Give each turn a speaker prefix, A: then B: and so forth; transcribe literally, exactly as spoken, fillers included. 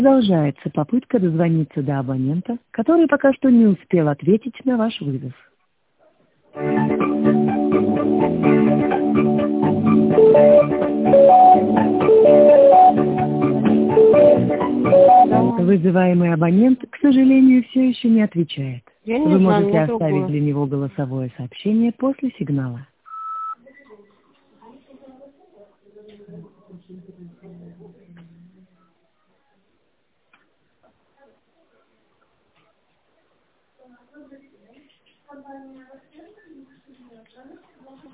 A: Продолжается попытка дозвониться до абонента, который пока что не успел ответить на ваш вызов. Вызываемый абонент, к сожалению, все еще не отвечает.
B: Я не
A: Вы
B: знаю,
A: можете
B: мне
A: оставить
B: другое.
A: для него голосовое сообщение после сигнала.